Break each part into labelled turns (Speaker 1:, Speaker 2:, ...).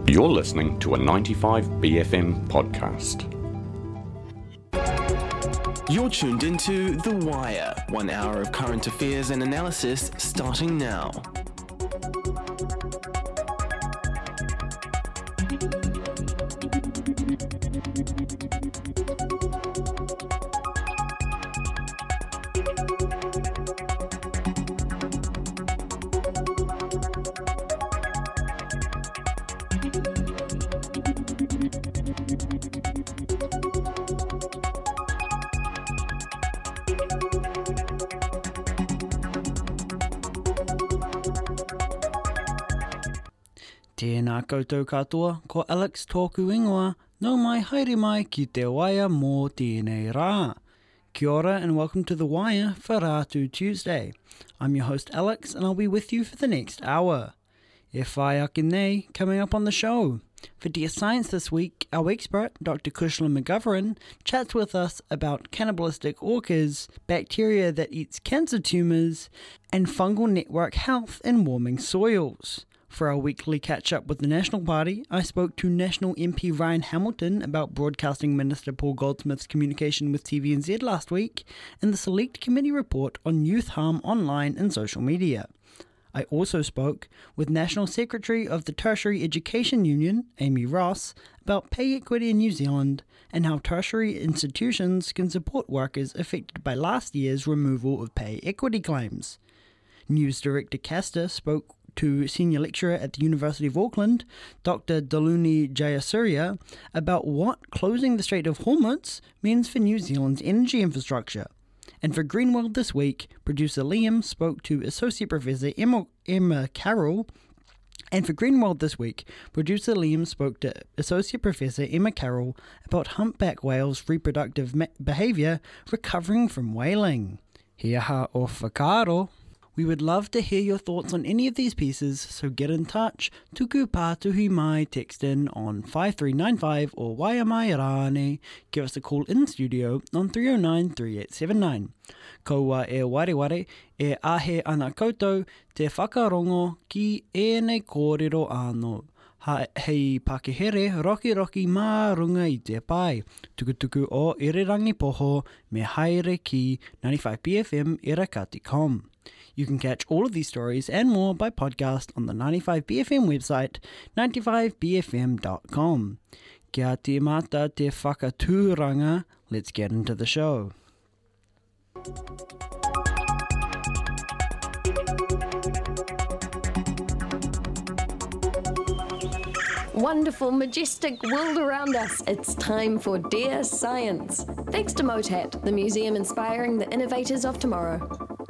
Speaker 1: You're listening to a 95BFM podcast.
Speaker 2: You're tuned into The Wire, 1 hour of current affairs and analysis starting now.
Speaker 3: Tēnā koutou katoa, ko Alex tōku ingoa, nau mai haere mai ki te Wire mō tēnei rā. Kia ora and welcome to The Wire for Rātu Tuesday. I'm your host Alex and I'll be with you for the next hour. E whai ake nei, coming up on the show. For Dear Science this week, our expert, Dr. Kushla McGovern, chats with us about cannibalistic orcas, bacteria that eats cancer tumours, and fungal network health in warming soils. For our weekly catch-up with the National Party, I spoke to National MP Ryan Hamilton about Broadcasting Minister Paul Goldsmith's communication with TVNZ last week, and the Select Committee report on youth harm online and social media. I also spoke with National Secretary of the Tertiary Education Union, Amy Ross, about pay equity in New Zealand and how tertiary institutions can support workers affected by last year's removal of pay equity claims. News Director Castor spoke to Senior Lecturer at the University of Auckland, Dr. Daluni Jayasuriya, about what closing the Strait of Hormuz means for New Zealand's energy infrastructure. And for Green World this week, producer Liam spoke to Associate Professor Emma Carroll. And for Green World this week, producer Liam spoke to Associate Professor Emma Carroll about humpback whales' reproductive behaviour recovering from whaling. He aha o whakaaro. We would love to hear your thoughts on any of these pieces, so get in touch. Tuku pātuhi mai, text in on 5395 or Waia mai rāne. Give us a call in the studio on 309-3879. Kaua e wareware e ahe ana koutou te whakarongo ki ēnei kōrero anō. Hei Pakehere roki mā runga I te pai. Tukutuku o Irirangi Poho me haere ki 95BFM Irakati.com. You can catch all of these stories and more by podcast on the 95BFM website, 95bfm.com. Kia te mata te whakatūranga, let's get into the show.
Speaker 4: Wonderful, majestic world around us. It's time for Dear Science. Thanks to MOTAT, the museum inspiring the innovators of tomorrow.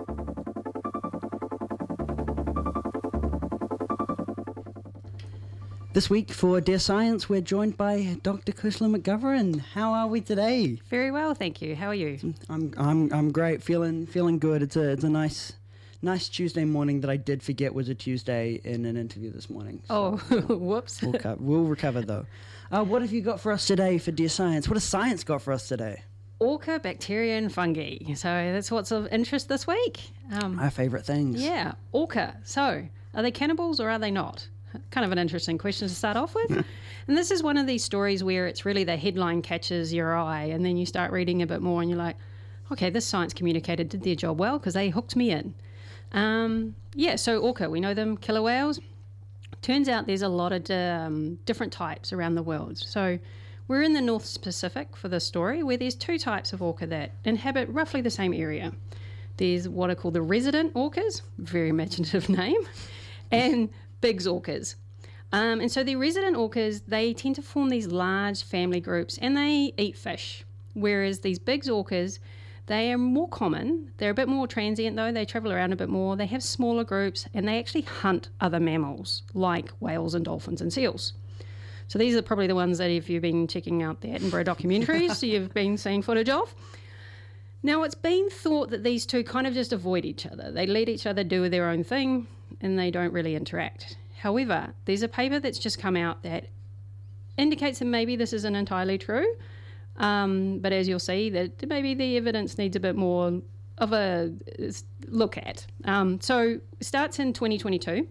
Speaker 3: This week for Dear Science, we're joined by Dr. Kushla McGovern. How are we today?
Speaker 5: Very well, thank you. How are you?
Speaker 3: I'm great, feeling good. It's a nice Tuesday morning that I did forget was a Tuesday in an interview this morning. So
Speaker 5: Whoops.
Speaker 3: We'll recover though. What have you got for us today for Dear Science? What has science got for us today?
Speaker 5: Orca, bacteria and fungi. So that's what's of interest this week.
Speaker 3: Our favourite things.
Speaker 5: Yeah, orca. So are they cannibals or are they not? Kind of an interesting question to start off with. And this is one of these stories where it's really the headline catches your eye and then you start reading a bit more and you're like, okay, this science communicator did their job well because they hooked me in. So orca, we know them, killer whales. Turns out there's a lot of different types around the world. So we're in the North Pacific for this story where there's two types of orca that inhabit roughly the same area. There's what are called the resident orcas, very imaginative name, and Biggs orcas. And so the resident orcas, they tend to form these large family groups and they eat fish, whereas these Biggs orcas, they are more common. They're a bit more transient though. They travel around a bit more. They have smaller groups and they actually hunt other mammals like whales and dolphins and seals. So these are probably the ones that if you've been checking out the Attenborough documentaries, you've been seeing footage of. Now it's been thought that these two kind of just avoid each other. They let each other do their own thing and they don't really interact. However, there's a paper that's just come out that indicates that maybe this isn't entirely true. But as you'll see, that maybe the evidence needs a bit more of a look at. So it starts in 2022.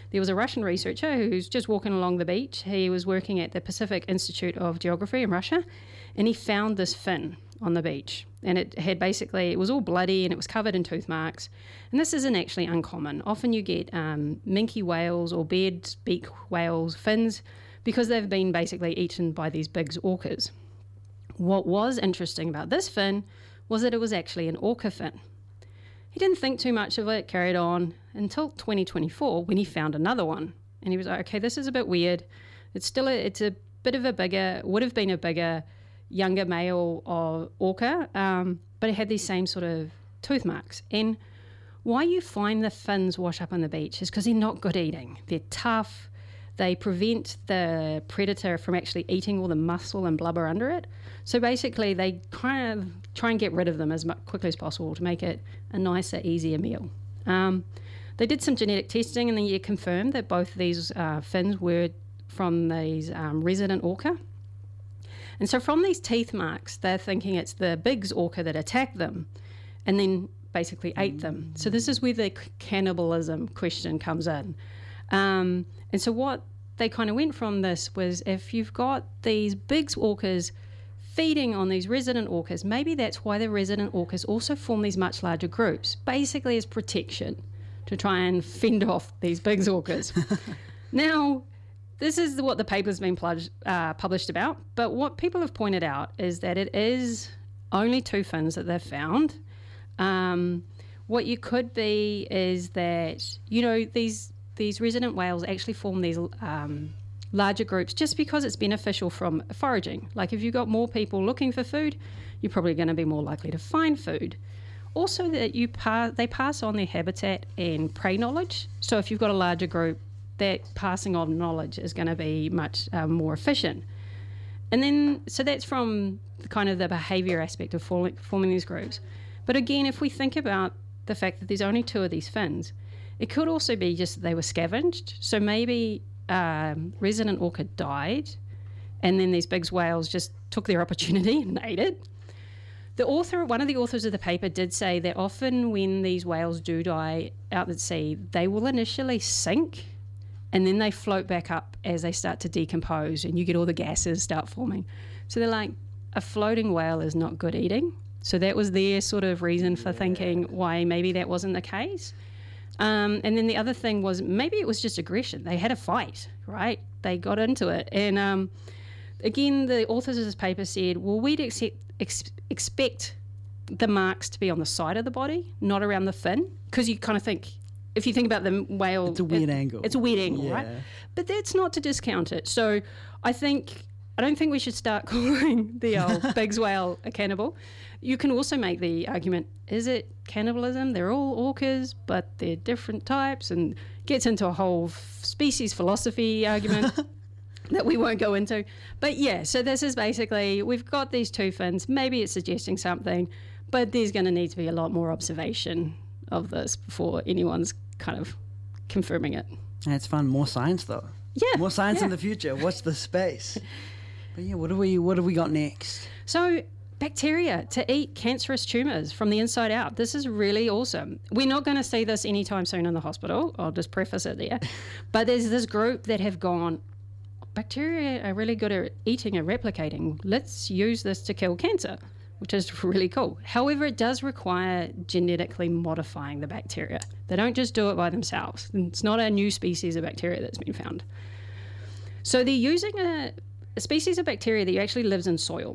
Speaker 5: there was a Russian researcher who's just walking along the beach. He was working at the Pacific Institute of Geography in Russia, and he found this fin on the beach. And it was all bloody and it was covered in tooth marks. And this isn't actually uncommon. Often you get minke whales or bared beak whales fins because they've been basically eaten by these big orcas. What was interesting about this fin was that it was actually an orca fin. He didn't think too much of it, carried on until 2024 when he found another one. And he was like, okay, this is a bit weird. It's a bit of would have been a bigger, younger male of orca, but it had these same sort of tooth marks. And why you find the fins wash up on the beach is because they're not good eating. They're tough. They prevent the predator from actually eating all the muscle and blubber under it. So basically, they kind of try and get rid of them as quickly as possible to make it a nicer, easier meal. They did some genetic testing and then it confirmed that both of these fins were from these resident orca. And so from these teeth marks, they're thinking it's the big orca that attacked them and then basically ate them. So this is where the cannibalism question comes in. And so what they kind of went from this was if you've got these big orcas feeding on these resident orcas, maybe that's why the resident orcas also form these much larger groups, basically as protection to try and fend off these big orcas. Now, this is what the paper's been published about, but what people have pointed out is that it is only 2 fins that they've found. What you could be is that, these resident whales actually form these larger groups just because it's beneficial from foraging. Like if you've got more people looking for food, you're probably going to be more likely to find food. Also that they pass on their habitat and prey knowledge. So if you've got a larger group, that passing on knowledge is going to be much more efficient. And then, so that's from kind of the behaviour aspect of forming these groups. But again, if we think about the fact that there's only 2 of these fins, it could also be just that they were scavenged. So maybe resident orca died and then these big whales just took their opportunity and ate it. One of the authors of the paper did say that often when these whales do die out at sea, they will initially sink and then they float back up as they start to decompose and you get all the gases start forming. So they're like, a floating whale is not good eating. So that was their sort of reason for thinking why maybe that wasn't the case. And then the other thing was maybe it was just aggression. They had a fight, right? They got into it. And again, the authors of this paper said, well, we'd expect the marks to be on the side of the body, not around the fin, because you kind of think, if you think about the whale...
Speaker 3: It's a weird angle.
Speaker 5: It's a weird angle, right? But that's not to discount it. So I don't think we should start calling the old Biggs whale a cannibal. You can also make the argument, is it cannibalism? They're all orcas, but they're different types, and gets into a whole species philosophy argument that we won't go into. But yeah, so this is basically, we've got these 2 fins. Maybe it's suggesting something, but there's going to need to be a lot more observation of this before anyone's kind of confirming it.
Speaker 3: And it's fun. More science, though.
Speaker 5: Yeah.
Speaker 3: More science in the future. Watch the space. But yeah, what have we got next?
Speaker 5: So bacteria to eat cancerous tumours from the inside out. This is really awesome. We're not going to see this anytime soon in the hospital. I'll just preface it there. But there's this group that have gone, bacteria are really good at eating and replicating. Let's use this to kill cancer, which is really cool. However, it does require genetically modifying the bacteria. They don't just do it by themselves. It's not a new species of bacteria that's been found. So they're using a species of bacteria that actually lives in soil,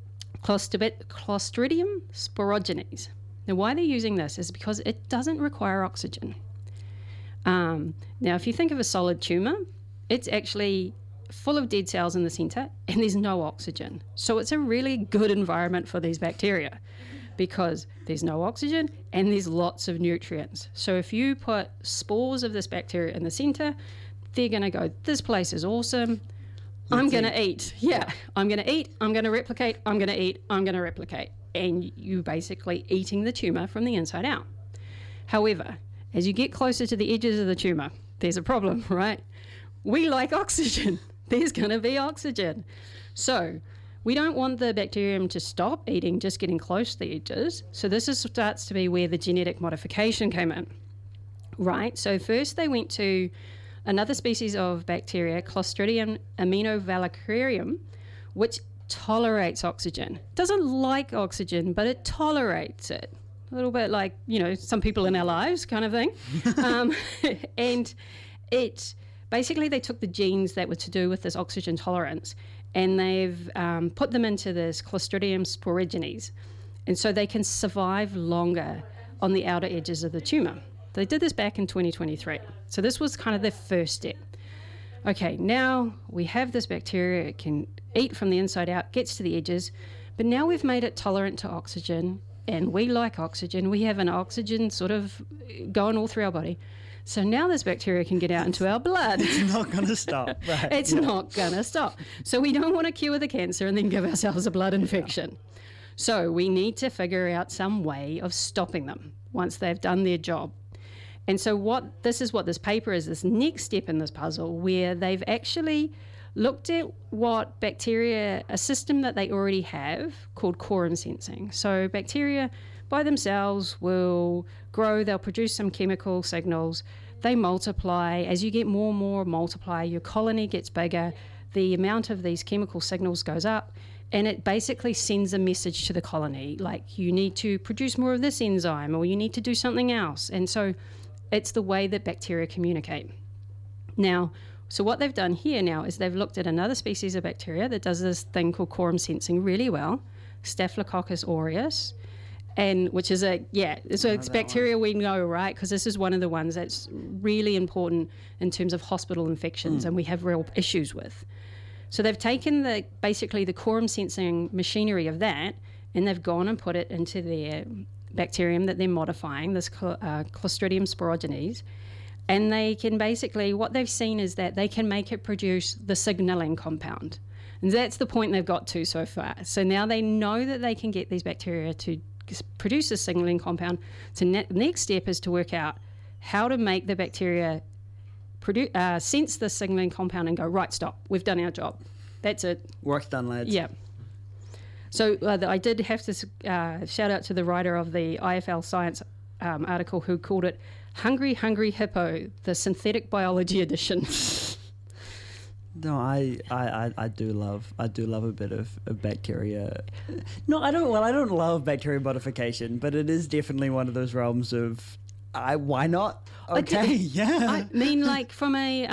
Speaker 5: Clostridium sporogenes. Now, why they're using this is because it doesn't require oxygen. Now, if you think of a solid tumour, it's actually full of dead cells in the centre and there's no oxygen. So it's a really good environment for these bacteria because there's no oxygen and there's lots of nutrients. So if you put spores of this bacteria in the centre, they're going to go, this place is awesome. I'm going to eat. Yeah, I'm going to eat. I'm going to replicate. I'm going to eat. I'm going to replicate. And you basically eating the tumour from the inside out. However, as you get closer to the edges of the tumour, there's a problem, right? We like oxygen. There's going to be oxygen. So we don't want the bacterium to stop eating, just getting close to the edges. So this starts to be where the genetic modification came in, right? So first they went to another species of bacteria, Clostridium aminovalerium, which tolerates oxygen. Doesn't like oxygen, but it tolerates it. A little bit like, some people in our lives kind of thing. And it basically, they took the genes that were to do with this oxygen tolerance and they've put them into this Clostridium sporogenes. And so they can survive longer on the outer edges of the tumour. They did this back in 2023. So this was kind of their first step. Okay, now we have this bacteria. It can eat from the inside out, gets to the edges, but now we've made it tolerant to oxygen, and we like oxygen. We have an oxygen sort of going all through our body. So now this bacteria can get out into our blood.
Speaker 3: It's not going to stop. Right.
Speaker 5: It's not going to stop. So we don't want to cure the cancer and then give ourselves a blood infection. So we need to figure out some way of stopping them once they've done their job. And so this is what this paper is, this next step in this puzzle, where they've actually looked at what bacteria, a system that they already have called quorum sensing. So bacteria by themselves will grow, they'll produce some chemical signals, they multiply. As you get more and more multiply, your colony gets bigger, the amount of these chemical signals goes up, and it basically sends a message to the colony, like you need to produce more of this enzyme or you need to do something else. And so it's the way that bacteria communicate. Now, so what they've done here now is they've looked at another species of bacteria that does this thing called quorum sensing really well, Staphylococcus aureus, and which is it's bacteria we know, right? Because this is one of the ones that's really important in terms of hospital infections and we have real issues with. So they've taken basically the quorum sensing machinery of that, and they've gone and put it into their bacterium that they're modifying, this Clostridium sporogenes. And they can basically, what they've seen is that they can make it produce the signaling compound. And that's the point they've got to so far. So now they know that they can get these bacteria to produce a signaling compound. So next step is to work out how to make the bacteria sense the signaling compound and go, right, stop, we've done our job. That's it.
Speaker 3: Work's done, lads.
Speaker 5: Yeah. So I did have to shout out to the writer of the IFL Science article who called it Hungry, Hungry Hippo, the synthetic biology edition.
Speaker 3: No, I do love a bit of bacteria. No, I don't love bacteria modification, but it is definitely one of those realms of why not? Okay, yeah.
Speaker 5: I mean, like from a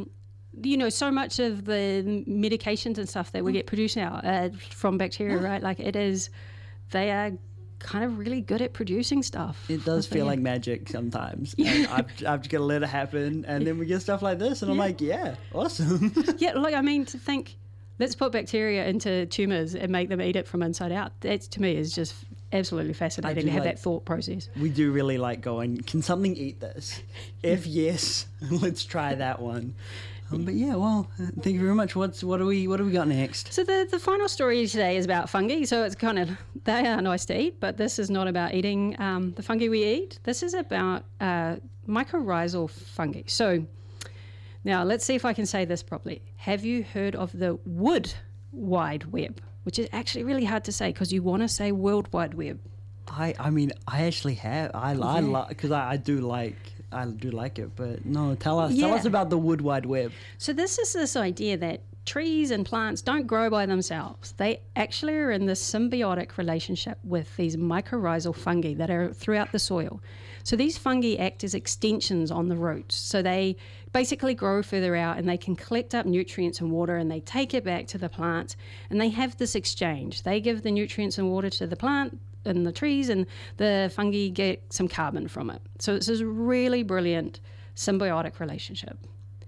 Speaker 5: so much of the medications and stuff that we get produced now from bacteria, right? Like they are kind of really good at producing stuff.
Speaker 3: It does feel like magic sometimes. Yeah. I've just got to let it happen, and then we get stuff like this, and I'm like, yeah, awesome.
Speaker 5: Yeah, like, I mean, to think, let's put bacteria into tumours and make them eat it from inside out. That, to me, is just absolutely fascinating to have that thought process.
Speaker 3: We do really like going, can something eat this? If yes, let's try that one. But yeah, well, thank you very much. What do we got next?
Speaker 5: So the final story today is about fungi. So it's kind of, they are nice to eat, but this is not about eating the fungi we eat. This is about mycorrhizal fungi. So now let's see if I can say this properly. Have you heard of the Wood Wide Web? Which is actually really hard to say because you want to say World Wide Web.
Speaker 3: I mean, I actually have. Because I do like it, but no, tell us about the Wood Wide Web.
Speaker 5: So this is this idea that trees and plants don't grow by themselves. They actually are in this symbiotic relationship with these mycorrhizal fungi that are throughout the soil. So these fungi act as extensions on the roots. So they basically grow further out and they can collect up nutrients and water and they take it back to the plant and they have this exchange. They give the nutrients and water to the plant and the trees, and the fungi get some carbon from it. So it's this really brilliant symbiotic relationship.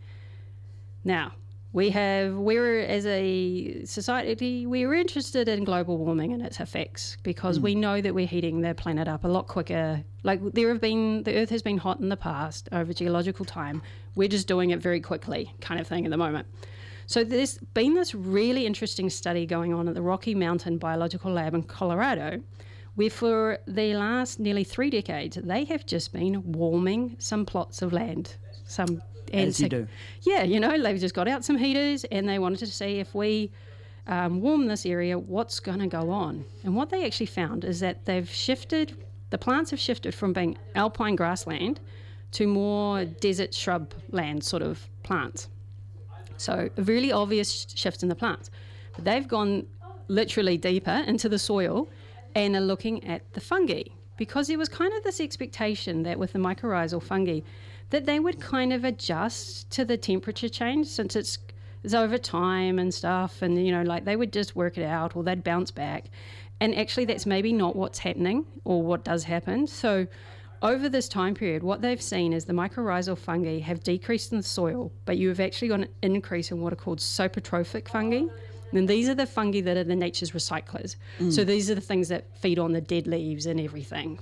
Speaker 5: Now, we're as a society, we're interested in global warming and its effects because we know that we're heating the planet up a lot quicker. Like the Earth has been hot in the past over geological time. We're just doing it very quickly, kind of thing at the moment. So there's been this really interesting study going on at the Rocky Mountain Biological Lab in Colorado, where for the last nearly 3 decades, they have just been warming some plots of land. As you do. Yeah, they've just got out some heaters and they wanted to see if we warm this area, what's going to go on. And what they actually found is that the plants have shifted from being alpine grassland to more desert shrub land sort of plants. So a really obvious shift in the plants. But they've gone literally deeper into the soil and are looking at the fungi, because there was kind of this expectation that with the mycorrhizal fungi that they would kind of adjust to the temperature change, since it's over time and stuff, and like they would just work it out, or they'd bounce back. And actually that's maybe not what's happening or what does happen. So over this time period, what they've seen is the mycorrhizal fungi have decreased in the soil, but you have actually got an increase in what are called saprotrophic fungi. And these are the fungi that are the nature's recyclers. So these are the things that feed on the dead leaves and everything.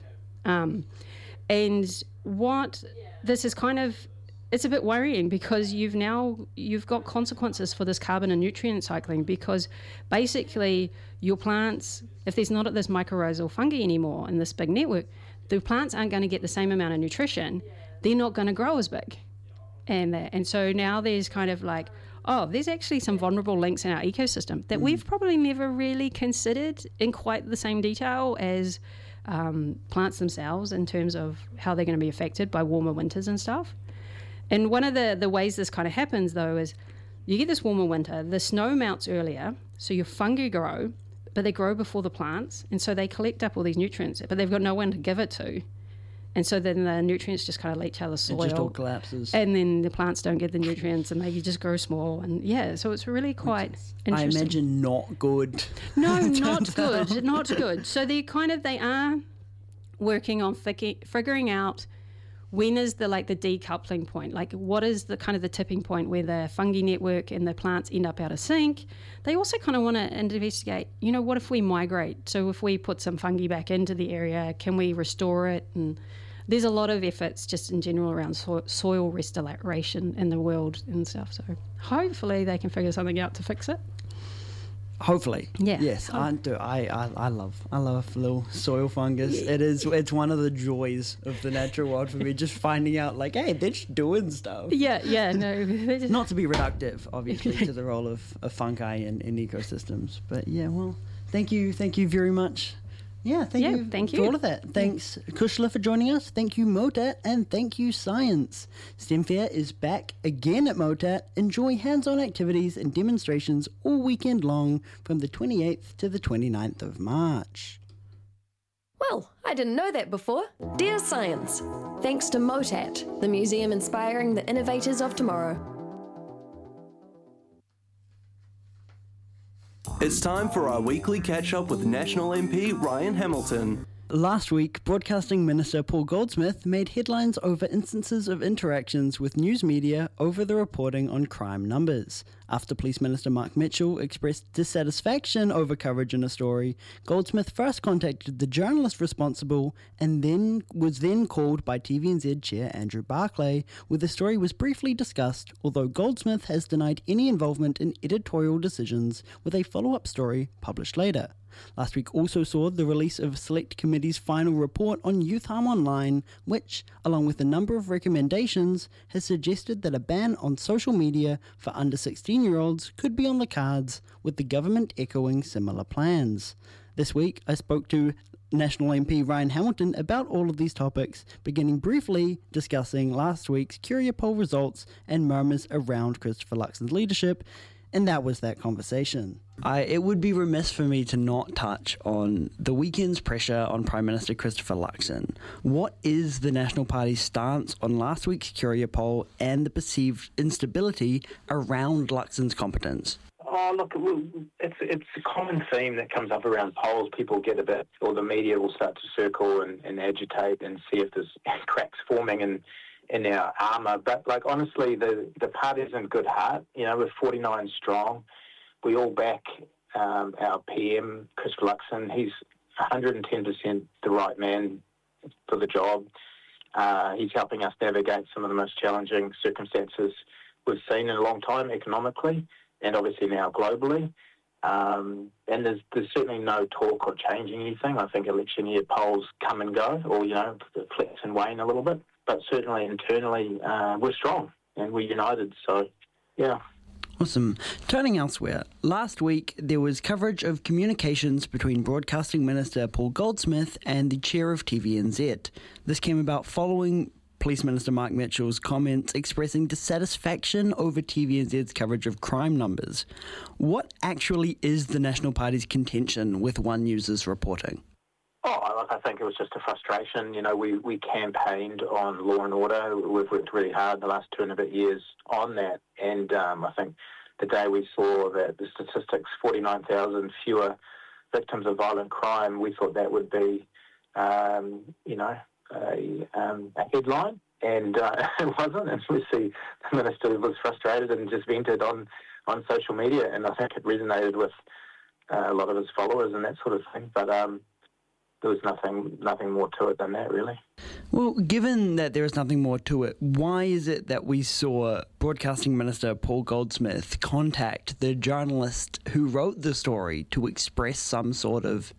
Speaker 5: And what this is kind of, it's a bit worrying, because you've got consequences for this carbon and nutrient cycling, because basically your plants, if there's not this mycorrhizal fungi anymore in this big network, the plants aren't going to get the same amount of nutrition. They're not going to grow as big. And so now there's kind of like, there's actually some vulnerable links in our ecosystem that we've probably never really considered in quite the same detail as plants themselves, in terms of how they're going to be affected by warmer winters and stuff. And one of the ways this kind of happens, though, is you get this warmer winter, the snow melts earlier, so your fungi grow, but they grow before the plants, and so they collect up all these nutrients, but they've got no one to give it to. And so then the nutrients just kind of leach out of the soil.
Speaker 3: It just all collapses.
Speaker 5: And then the plants don't get the nutrients, and they just grow small. And so it's really quite interesting.
Speaker 3: I imagine not good.
Speaker 5: No, not good. Not good. So they are working on figuring out when is the decoupling point, like what is the kind of the tipping point where the fungi network and the plants end up out of sync. They also kind of want to investigate, what if we migrate? So if we put some fungi back into the area, can we restore it? And there's a lot of efforts just in general around soil restoration in the world and stuff. So hopefully they can figure something out to fix it.
Speaker 3: Hopefully.
Speaker 5: Yeah.
Speaker 3: Yes, I do. I love little soil fungus. It's one of the joys of the natural world for me, just finding out hey, they're just doing stuff.
Speaker 5: Yeah, no.
Speaker 3: Not to be reductive, obviously, to the role of fungi in ecosystems. But yeah, well, thank you very much. Yeah, thank you for all of that. Thanks, Kushla, for joining us. Thank you, Motat, and thank you, Science. STEM Fair is back again at Motat. Enjoy hands-on activities and demonstrations all weekend long from the 28th to the 29th of March.
Speaker 4: Well, I didn't know that before. Dear Science, thanks to Motat, the museum inspiring the innovators of tomorrow.
Speaker 2: It's time for our weekly catch-up with National MP Ryan Hamilton.
Speaker 3: Last week, Broadcasting Minister Paul Goldsmith made headlines over instances of interactions with news media over the reporting on crime numbers. After Police Minister Mark Mitchell expressed dissatisfaction over coverage in a story, Goldsmith first contacted the journalist responsible and was called by TVNZ Chair Andrew Barclay, where the story was briefly discussed, although Goldsmith has denied any involvement in editorial decisions, with a follow-up story published later. Last week also saw the release of Select Committee's final report on youth harm online, which, along with a number of recommendations, has suggested that a ban on social media for under 16-year-olds could be on the cards, with the government echoing similar plans. This week, I spoke to National MP Ryan Hamilton about all of these topics, beginning briefly discussing last week's Curia poll results and murmurs around Christopher Luxon's leadership, and that was that conversation. It would be remiss for me to not touch on the weekend's pressure on Prime Minister Christopher Luxon. What is the National Party's stance on last week's Curia poll and the perceived instability around Luxon's competence?
Speaker 6: Oh, look, it's a common theme that comes up around polls. People get or the media will start to circle and agitate and see if there's cracks forming in our armour. But, honestly, the party's in good heart. We're 49 strong. We all back our PM, Christopher Luxon. He's 110% the right man for the job. He's helping us navigate some of the most challenging circumstances we've seen in a long time economically and obviously now globally. And there's certainly no talk of changing anything. I think election year polls come and go or, flex and wane a little bit. But certainly internally, we're strong and we're united. So, yeah.
Speaker 3: Awesome. Turning elsewhere, last week there was coverage of communications between Broadcasting Minister Paul Goldsmith and the chair of TVNZ. This came about following Police Minister Mark Mitchell's comments expressing dissatisfaction over TVNZ's coverage of crime numbers. What actually is the National Party's contention with One News's reporting?
Speaker 6: I think it was just a frustration. You know, we campaigned on law and order. We've worked really hard the last 2.5 years on that. And I think the day we saw that the statistics, 49,000 fewer victims of violent crime, we thought that would be, a headline. And it wasn't. And we see the minister was frustrated and just vented on social media. And I think it resonated with a lot of his followers and that sort of thing. But there was nothing more to it than that, really.
Speaker 3: Well, given that there is nothing more to it, why is it that we saw Broadcasting Minister Paul Goldsmith contact the journalist who wrote the story to express some sort of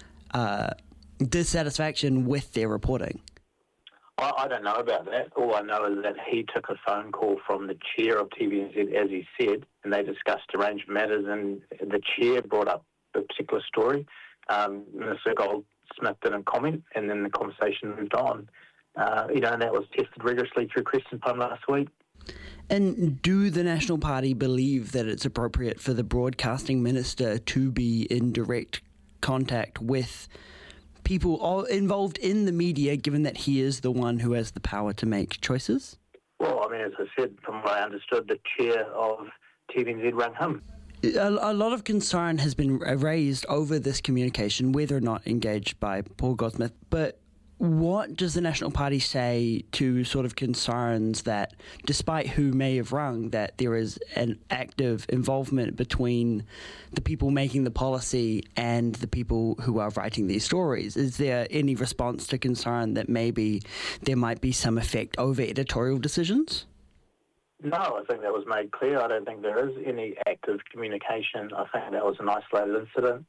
Speaker 3: dissatisfaction with their reporting?
Speaker 6: I don't know about that. All I know is that he took a phone call from the chair of TVNZ, as he said, and they discussed a range of matters, and the chair brought up a particular story. Minister Goldsmith didn't comment, and then the conversation moved on. And that was tested rigorously through question time last week.
Speaker 3: And do the National Party believe that it's appropriate for the Broadcasting Minister to be in direct contact with people all involved in the media, given that he is the one who has the power to make choices?
Speaker 6: Well, as I said, from what I understood, the chair of TVNZ rang him.
Speaker 3: A lot of concern has been raised over this communication, whether or not engaged by Paul Goldsmith. But what does the National Party say to sort of concerns that, despite who may have rung, that there is an active involvement between the people making the policy and the people who are writing these stories? Is there any response to concern that maybe there might be some effect over editorial decisions?
Speaker 6: No, I think that was made clear. I don't think there is any active communication. I think that was an isolated incident.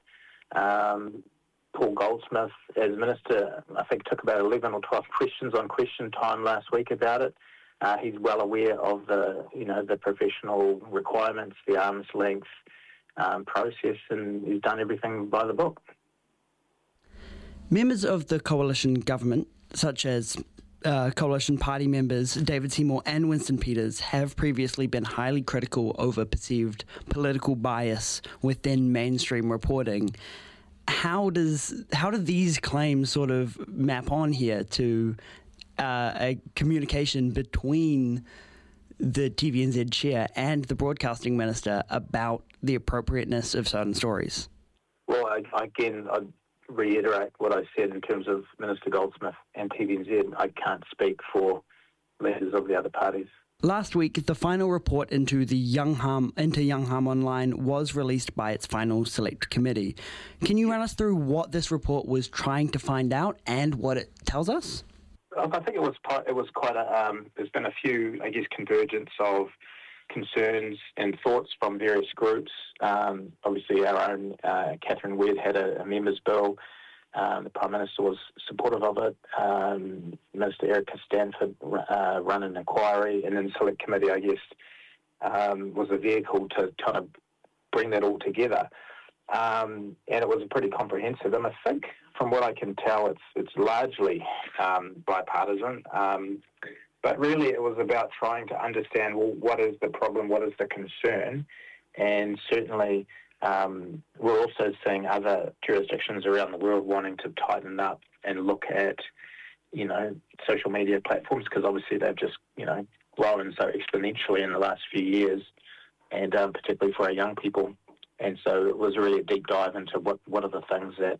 Speaker 6: Paul Goldsmith, as Minister, I think took about 11 or 12 questions on question time last week about it. He's well aware of the professional requirements, the arm's length process, and he's done everything by the book.
Speaker 3: Members of the coalition government, such as Coalition Party members David Seymour and Winston Peters, have previously been highly critical over perceived political bias within mainstream reporting. How do these claims sort of map on here to a communication between the TVNZ chair and the broadcasting minister about the appropriateness of certain stories? Well,
Speaker 6: I'd reiterate what I said in terms of Minister Goldsmith and TVNZ. I can't speak for leaders of the other parties.
Speaker 3: Last week, the final report into Young Harm Online was released by its final select committee. Can you run us through what this report was trying to find out and what it tells us?
Speaker 6: I think it was quite a. There's been a few, convergence of concerns and thoughts from various groups. Obviously, our own Catherine Weird had a members' bill. The Prime Minister was supportive of it. Minister Erica Stanford run an inquiry, and then the Select Committee, was a vehicle to kind of bring that all together. And it was pretty comprehensive. And I think, from what I can tell, it's largely bipartisan. But really, it was about trying to understand, well, what is the problem, what is the concern, and certainly. We're also seeing other jurisdictions around the world wanting to tighten up and look at, social media platforms, because obviously they've just, grown so exponentially in the last few years, and particularly for our young people. And so it was really a deep dive into what are the things that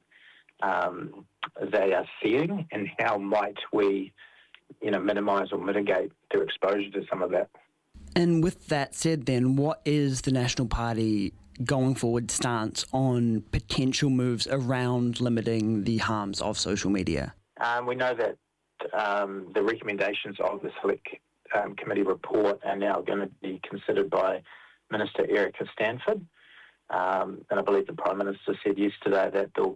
Speaker 6: they are seeing, and how might we, minimise or mitigate their exposure to some of that.
Speaker 3: And with that said then, what is the National Party going forward stance on potential moves around limiting the harms of social media?
Speaker 6: We know that the recommendations of the Select Committee report are now going to be considered by Minister Erica Stanford, and I believe the Prime Minister said yesterday that there'll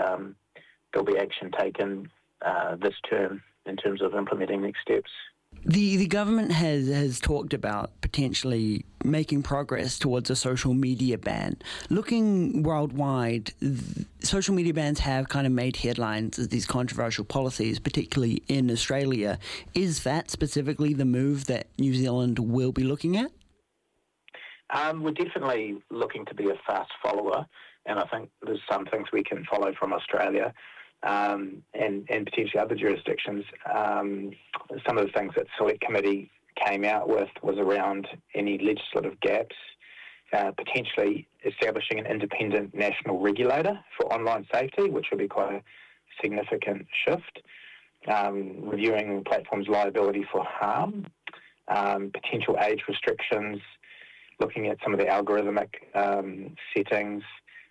Speaker 6: be action taken this term in terms of implementing next steps.
Speaker 3: The government has talked about potentially making progress towards a social media ban. Looking worldwide, social media bans have kind of made headlines as these controversial policies, particularly in Australia. Is that specifically the move that New Zealand will be looking at?
Speaker 6: We're definitely looking to be a fast follower, and I think there's some things we can follow from Australia and potentially other jurisdictions. Some of the things that Select Committee came out with was around any legislative gaps, potentially establishing an independent national regulator for online safety, which would be quite a significant shift, reviewing platforms' liability for harm, potential age restrictions, looking at some of the algorithmic settings,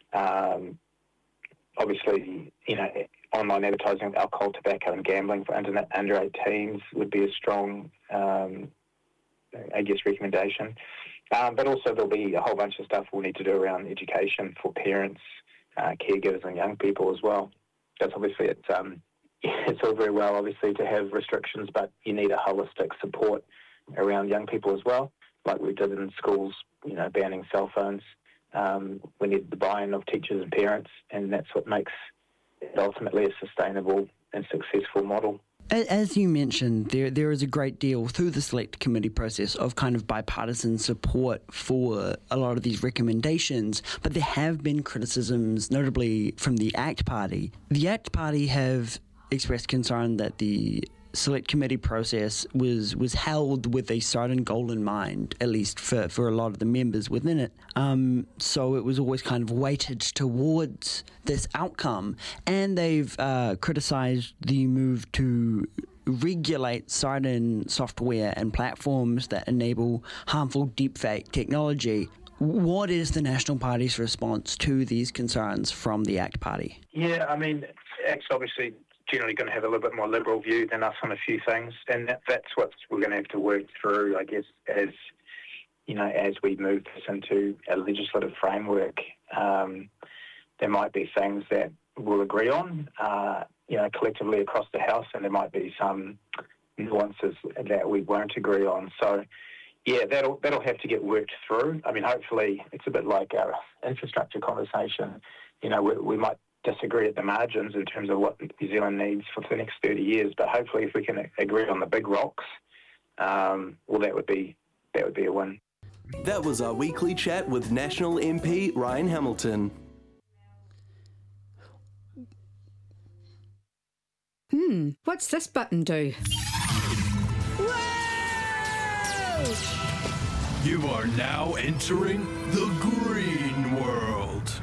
Speaker 6: obviously, online advertising of alcohol, tobacco and gambling for under 18s would be a strong, recommendation. But also there'll be a whole bunch of stuff we'll need to do around education for parents, caregivers and young people as well. That's obviously, it's all very well, obviously, to have restrictions, but you need a holistic support around young people as well, like we did in schools, banning cell phones. We need the buy-in of teachers and parents, and that's what makes it ultimately a sustainable and successful model.
Speaker 3: As you mentioned, there is a great deal through the Select Committee process of kind of bipartisan support for a lot of these recommendations, but there have been criticisms, notably from the ACT Party. The ACT Party have expressed concern that the Select Committee process was held with a certain goal in mind, at least for a lot of the members within it. So it was always kind of weighted towards this outcome. And they've criticised the move to regulate certain software and platforms that enable harmful deepfake technology. What is the National Party's response to these concerns from the ACT Party?
Speaker 6: Yeah, ACT's obviously generally going to have a little bit more liberal view than us on a few things, and that's what we're going to have to work through, I guess, as we move this into a legislative framework. There might be things that we'll agree on, collectively across the House, and there might be some nuances that we won't agree on. So, yeah, that'll have to get worked through. Hopefully, it's a bit like our infrastructure conversation. We might disagree at the margins in terms of what New Zealand needs for the next 30 years, but hopefully if we can agree on the big rocks, that would be a win.
Speaker 2: That was our weekly chat with National MP Ryan Hamilton.
Speaker 7: What's this button do? Whoa!
Speaker 8: You are now entering the green world.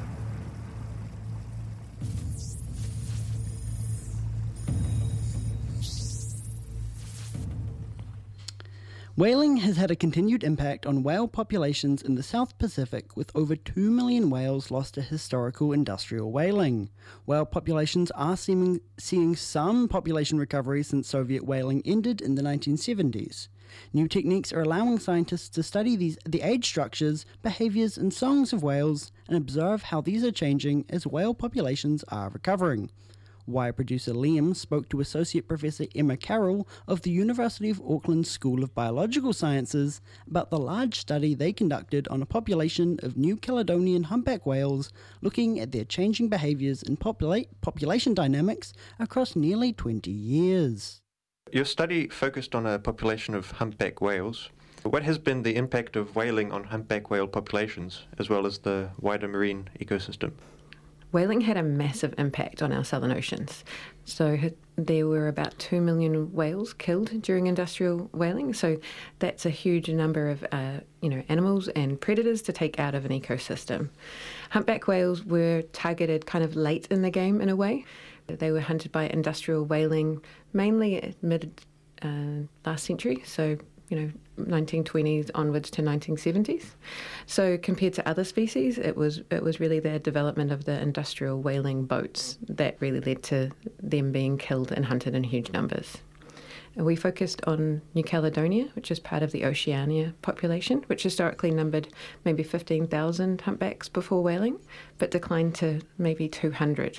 Speaker 3: Whaling has had a continued impact on whale populations in the South Pacific, with over 2 million whales lost to historical industrial whaling. Whale populations are seeing some population recovery since Soviet whaling ended in the 1970s. New techniques are allowing scientists to study the age structures, behaviours and songs of whales and observe how these are changing as whale populations are recovering. Wire producer Liam spoke to Associate Professor Emma Carroll of the University of Auckland School of Biological Sciences about the large study they conducted on a population of New Caledonian humpback whales, looking at their changing behaviours and population dynamics across nearly 20 years.
Speaker 9: Your study focused on a population of humpback whales. What has been the impact of whaling on humpback whale populations, as well as the wider marine ecosystem?
Speaker 10: Whaling had a massive impact on our southern oceans. So there were about 2 million whales killed during industrial whaling. So that's a huge number of animals and predators to take out of an ecosystem. Humpback whales were targeted kind of late in the game in a way. They were hunted by industrial whaling mainly mid last century, so 1920s onwards to 1970s. So compared to other species, it was really the development of the industrial whaling boats that really led to them being killed and hunted in huge numbers. And we focused on New Caledonia, which is part of the Oceania population, which historically numbered maybe 15,000 humpbacks before whaling, but declined to maybe 200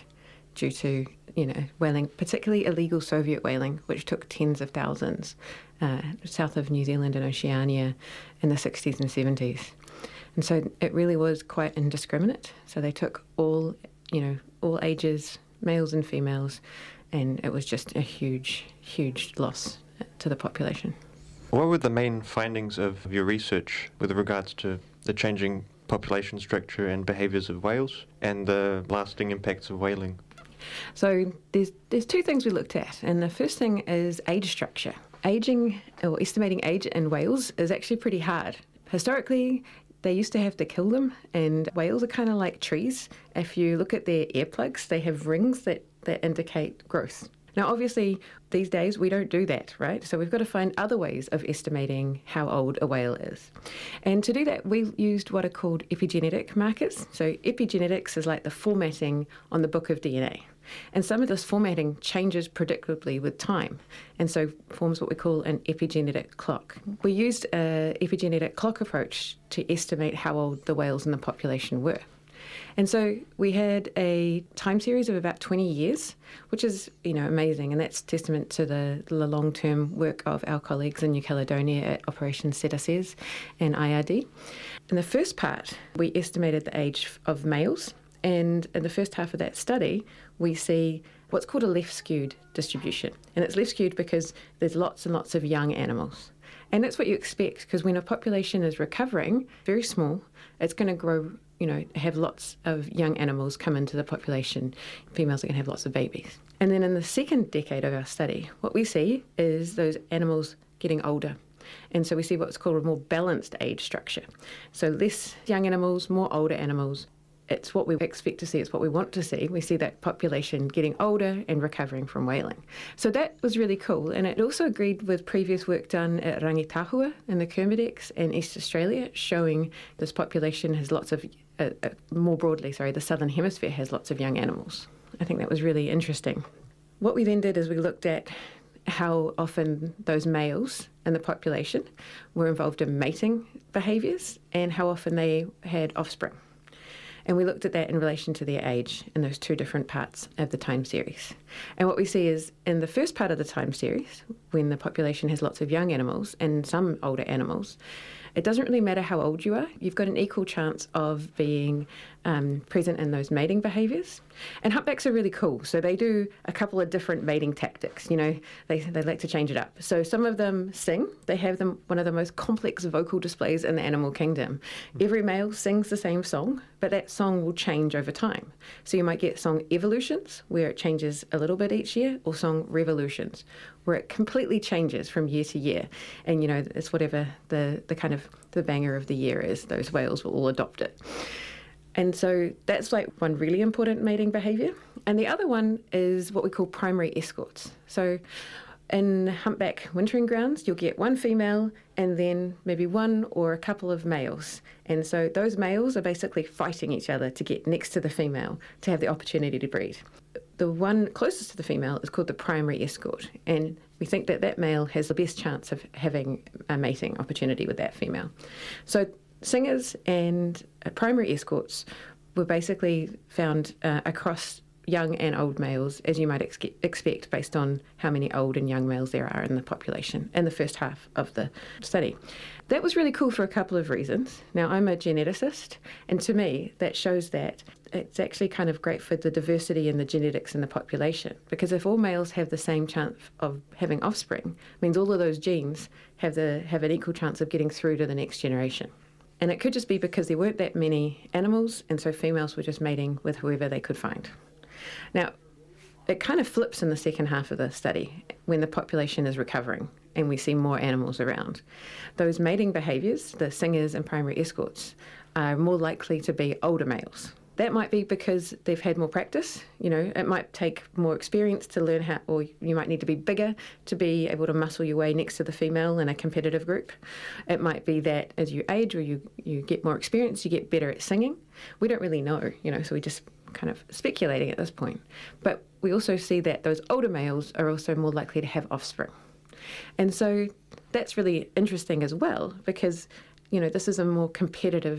Speaker 10: due to, whaling, particularly illegal Soviet whaling, which took tens of thousands south of New Zealand and Oceania in the 60s and 70s. And so it really was quite indiscriminate. So they took all ages, males and females, and it was just a huge, huge loss to the population.
Speaker 9: What were the main findings of your research with regards to the changing population structure and behaviours of whales and the lasting impacts of whaling?
Speaker 10: So there's two things we looked at, and the first thing is age structure. Aging, or estimating age in whales, is actually pretty hard. Historically, they used to have to kill them, and whales are kind of like trees. If you look at their earplugs, they have rings that indicate growth. Now, obviously, these days we don't do that, right? So we've got to find other ways of estimating how old a whale is. And to do that, we used what are called epigenetic markers. So epigenetics is like the formatting on the book of DNA. And some of this formatting changes predictably with time, and so forms what we call an epigenetic clock. We used an epigenetic clock approach to estimate how old the whales in the population were. And so we had a time series of about 20 years, which is, amazing, and that's testament to the long-term work of our colleagues in New Caledonia at Operation Cetacés and IRD. In the first part, we estimated the age of males, and in the first half of that study, we see what's called a left-skewed distribution. And it's left-skewed because there's lots and lots of young animals. And that's what you expect, because when a population is recovering, very small, it's going to grow, have lots of young animals come into the population. Females are going to have lots of babies. And then in the second decade of our study, what we see is those animals getting older. And so we see what's called a more balanced age structure. So less young animals, more older animals. It's what we expect to see. It's what we want to see. We see that population getting older and recovering from whaling. So that was really cool. And it also agreed with previous work done at Rangitahua in the Kermadec and East Australia, showing this population has lots of, more broadly, the Southern Hemisphere has lots of young animals. I think that was really interesting. What we then did is we looked at how often those males in the population were involved in mating behaviours and how often they had offspring. And we looked at that in relation to their age in those two different parts of the time series. And what we see is in the first part of the time series, when the population has lots of young animals and some older animals, it doesn't really matter how old you are. You've got an equal chance of being present in those mating behaviours. And humpbacks are really cool. So they do a couple of different mating tactics. They like to change it up. So some of them sing. They have one of the most complex vocal displays in the animal kingdom. Every male sings the same song, but that song will change over time. So you might get song evolutions, where it changes a little bit each year, or song revolutions, where it completely changes from year to year. And, it's whatever the kind of the banger of the year is. Those whales will all adopt it. And so that's like one really important mating behaviour. And the other one is what we call primary escorts. So in humpback wintering grounds, you'll get one female and then maybe one or a couple of males. And so those males are basically fighting each other to get next to the female to have the opportunity to breed. The one closest to the female is called the primary escort. And we think that male has the best chance of having a mating opportunity with that female. So singers and primary escorts were basically found across young and old males, as you might expect based on how many old and young males there are in the population in the first half of the study. That was really cool for a couple of reasons. Now, I'm a geneticist, and to me, that shows that it's actually kind of great for the diversity in the genetics in the population, because if all males have the same chance of having offspring, it means all of those genes have an equal chance of getting through to the next generation. And it could just be because there weren't that many animals, and so females were just mating with whoever they could find. Now, it kind of flips in the second half of the study when the population is recovering and we see more animals around. Those mating behaviours, the singers and primary escorts, are more likely to be older males. That might be because they've had more practice. It might take more experience to learn how, or you might need to be bigger to be able to muscle your way next to the female in a competitive group. It might be that as you age or you get more experience, you get better at singing. We don't really know, so we just kind of speculating at this point. But we also see that those older males are also more likely to have offspring. And so that's really interesting as well, because, this is a more competitive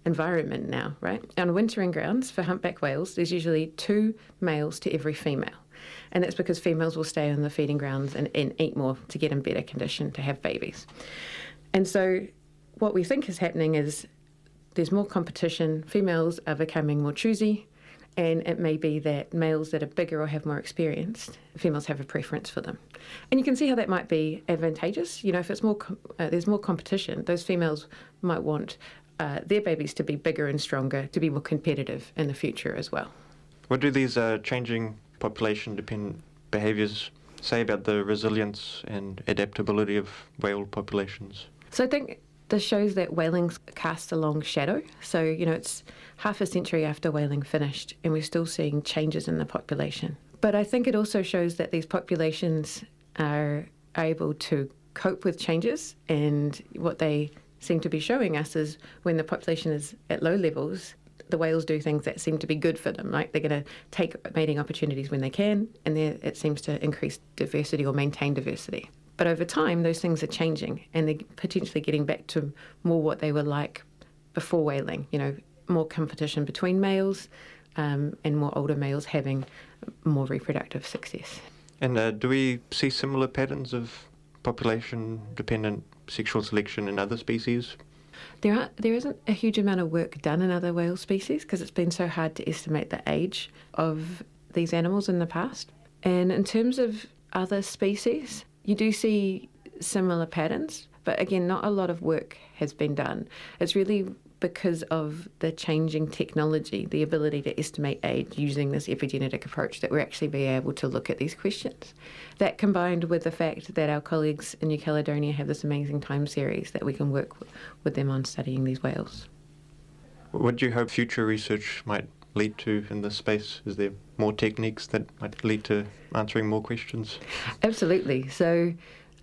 Speaker 10: environment now, right? On wintering grounds for humpback whales, there's usually 2 males to every female. And that's because females will stay on the feeding grounds and eat more to get in better condition to have babies. And so what we think is happening is there's more competition, females are becoming more choosy, and it may be that males that are bigger or have more experience, females have a preference for them. And you can see how that might be advantageous. If it's more, there's more competition, those females might want their babies to be bigger and stronger, to be more competitive in the future as well.
Speaker 9: What do these changing population-dependent behaviours say about the resilience and adaptability of whale populations?
Speaker 10: So I think this shows that whaling casts a long shadow. So, it's half a century after whaling finished, and we're still seeing changes in the population. But I think it also shows that these populations are able to cope with changes, and what they seem to be showing us is when the population is at low levels, the whales do things that seem to be good for them. Like they're going to take mating opportunities when they can, and it seems to increase diversity or maintain diversity. But over time, those things are changing, and they're potentially getting back to more what they were like before whaling. More competition between males, and more older males having more reproductive success.
Speaker 9: And do we see similar patterns of population-dependent sexual selection in other species?
Speaker 10: There isn't a huge amount of work done in other whale species because it's been so hard to estimate the age of these animals in the past. And in terms of other species, you do see similar patterns, but again, not a lot of work has been done. It's really because of the changing technology, the ability to estimate age using this epigenetic approach, that we're actually being able to look at these questions. That combined with the fact that our colleagues in New Caledonia have this amazing time series that we can work with them on studying these whales.
Speaker 9: What do you hope future research might lead to in this space? Is there more techniques that might lead to answering more questions?
Speaker 10: Absolutely. So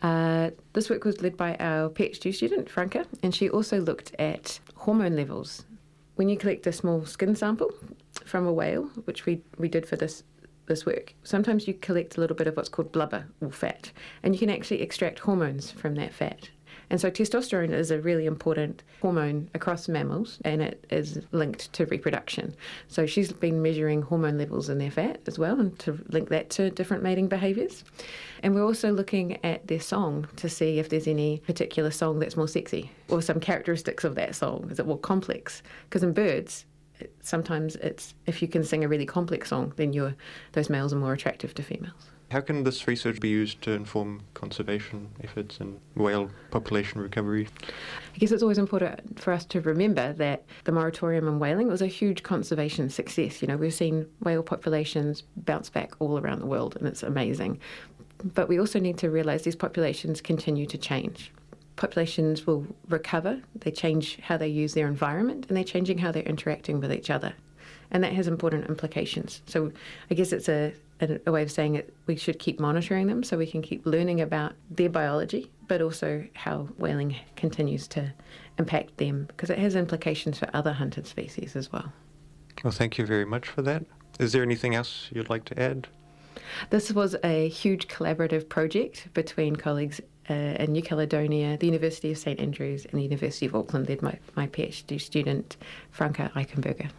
Speaker 10: this work was led by our PhD student, Franca, and she also looked at hormone levels. When you collect a small skin sample from a whale, which we did for this work, sometimes you collect a little bit of what's called blubber or fat, and you can actually extract hormones from that fat. And so testosterone is a really important hormone across mammals, and it is linked to reproduction. So she's been measuring hormone levels in their fat as well, and to link that to different mating behaviours. And we're also looking at their song to see if there's any particular song that's more sexy, or some characteristics of that song. Is it more complex? Because in birds, sometimes it's if you can sing a really complex song, then those males are more attractive to females.
Speaker 9: How can this research be used to inform conservation efforts and whale population recovery?
Speaker 10: I guess it's always important for us to remember that the moratorium on whaling was a huge conservation success. We've seen whale populations bounce back all around the world, and it's amazing. But we also need to realise these populations continue to change. Populations will recover, they change how they use their environment, and they're changing how they're interacting with each other. And that has important implications. So I guess it's a way of saying it, we should keep monitoring them so we can keep learning about their biology, but also how whaling continues to impact them, because it has implications for other hunted species as well.
Speaker 9: Well, thank you very much for that. Is there anything else you'd like to add?
Speaker 10: This was a huge collaborative project between colleagues in New Caledonia, the University of St Andrews and the University of Auckland, led by my PhD student, Franca Eichenberger.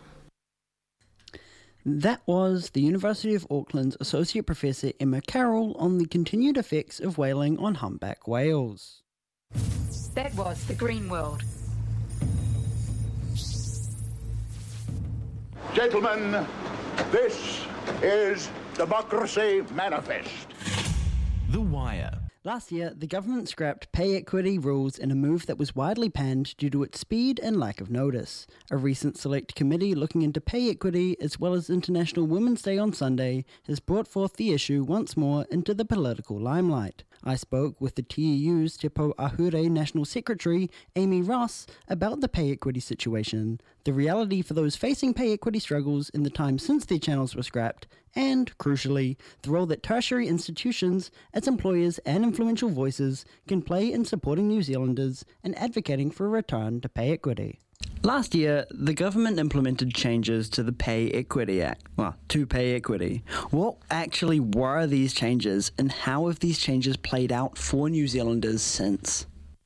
Speaker 3: That was the University of Auckland's Associate Professor Emma Carroll on the continued effects of whaling on humpback whales.
Speaker 7: That was The Green World.
Speaker 11: Gentlemen, this is Democracy Manifest.
Speaker 2: The Wire.
Speaker 3: Last year, the government scrapped pay equity rules in a move that was widely panned due to its speed and lack of notice. A recent select committee looking into pay equity, as well as International Women's Day on Sunday, has brought forth the issue once more into the political limelight. I spoke with the TEU's Te Pou Ahure National Secretary, Amy Ross, about the pay equity situation, the reality for those facing pay equity struggles in the time since their channels were scrapped, and, crucially, the role that tertiary institutions, as employers and influential voices, can play in supporting New Zealanders and advocating for a return to pay equity. Last year, the government implemented changes to the Pay Equity Act. To pay equity. What actually were these changes, and how have these changes played out for New Zealanders since?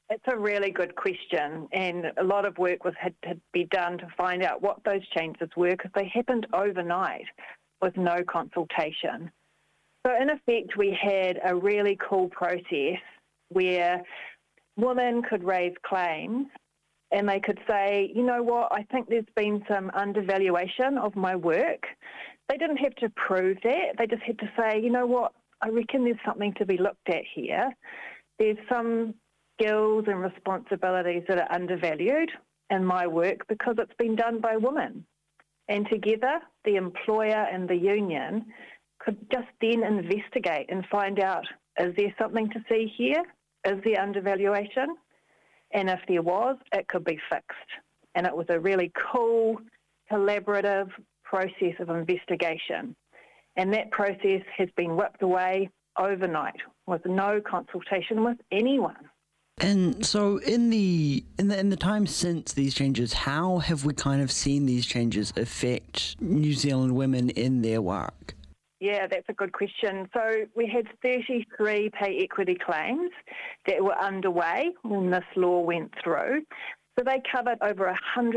Speaker 12: It's a really good question, and a lot of work had to be done to find out what those changes were, because they happened overnight with no consultation. So in effect, we had a really cool process where women could raise claims and they could say, you know what, I think there's been some undervaluation of my work. They didn't have to prove that. They just had to say, you know what, I reckon there's something to be looked at here. There's some skills and responsibilities that are undervalued in my work because it's been done by women. And together, the employer and the union could just then investigate and find out, is there something to see here? Is there undervaluation? And if there was, it could be fixed. And it was a really cool, collaborative process of investigation. And that process has been whipped away overnight with no consultation with anyone.
Speaker 3: And so in the time since these changes, how have we kind of seen these changes affect New Zealand women in their work?
Speaker 12: Yeah, that's a good question. So we had 33 pay equity claims that were underway when this law went through. So they covered over